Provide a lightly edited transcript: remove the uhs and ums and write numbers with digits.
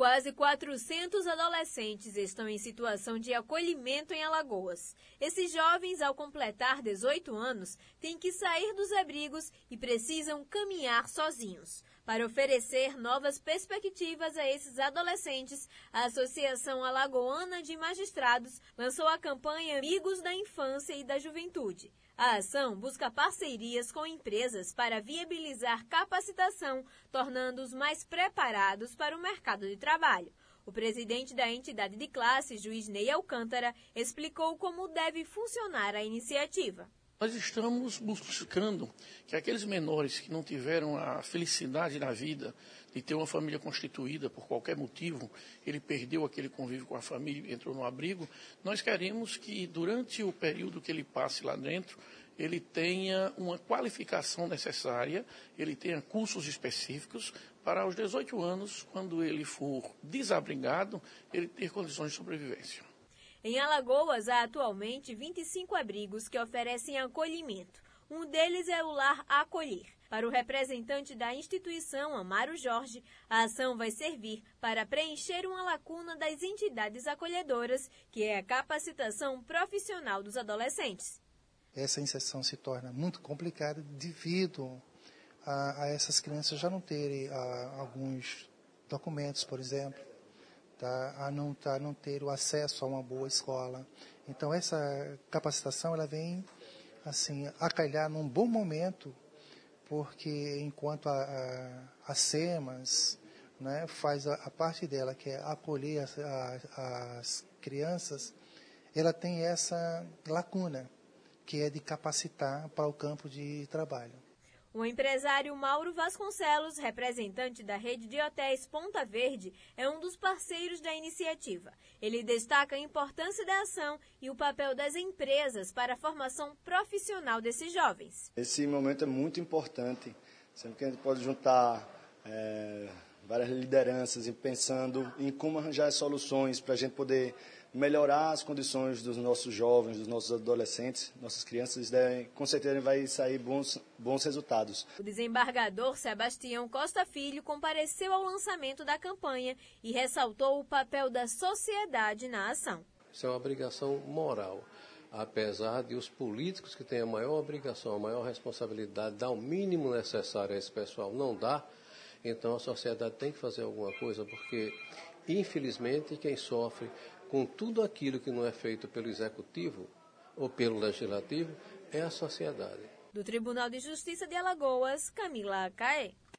Quase 400 adolescentes estão em situação de acolhimento em Alagoas. Esses jovens, ao completar 18 anos, têm que sair dos abrigos e precisam caminhar sozinhos. Para oferecer novas perspectivas a esses adolescentes, a Associação Alagoana de Magistrados lançou a campanha Amigos da Infância e da Juventude. A ação busca parcerias com empresas para viabilizar capacitação, tornando-os mais preparados para o mercado de trabalho. O presidente da entidade de classe, juiz Ney Alcântara, explicou como deve funcionar a iniciativa. Nós estamos buscando que aqueles menores que não tiveram a felicidade na vida de ter uma família constituída por qualquer motivo, ele perdeu aquele convívio com a família, entrou no abrigo, nós queremos que durante o período que ele passe lá dentro, ele tenha uma qualificação necessária, ele tenha cursos específicos para aos 18 anos, quando ele for desabrigado, ele ter condições de sobrevivência. Em Alagoas, há atualmente 25 abrigos que oferecem acolhimento. Um deles é o Lar Acolher. Para o representante da instituição, Amaro Jorge, a ação vai servir para preencher uma lacuna das entidades acolhedoras, que é a capacitação profissional dos adolescentes. Essa inserção se torna muito complicada devido a essas crianças já não terem alguns documentos, por exemplo. A não ter o acesso a uma boa escola. Então essa capacitação ela vem assim a calhar num bom momento, porque enquanto a SEMAS, né, faz a parte dela, que é acolher as crianças, ela tem essa lacuna, que é de capacitar para o campo de trabalho. O empresário Mauro Vasconcelos, representante da rede de hotéis Ponta Verde, é um dos parceiros da iniciativa. Ele destaca a importância da ação e o papel das empresas para a formação profissional desses jovens. Esse momento é muito importante, sendo que a gente pode juntar várias lideranças e pensando em como arranjar soluções para a gente poder melhorar as condições dos nossos jovens, dos nossos adolescentes, nossas crianças, com certeza vai sair bons resultados. O desembargador Sebastião Costa Filho compareceu ao lançamento da campanha e ressaltou o papel da sociedade na ação. Isso é uma obrigação moral, apesar de os políticos que têm a maior obrigação, a maior responsabilidade, dar o mínimo necessário a esse pessoal, não dá. Então a sociedade tem que fazer alguma coisa, porque infelizmente quem sofre com tudo aquilo que não é feito pelo Executivo ou pelo Legislativo é a sociedade. Do Tribunal de Justiça de Alagoas, Camila Caê.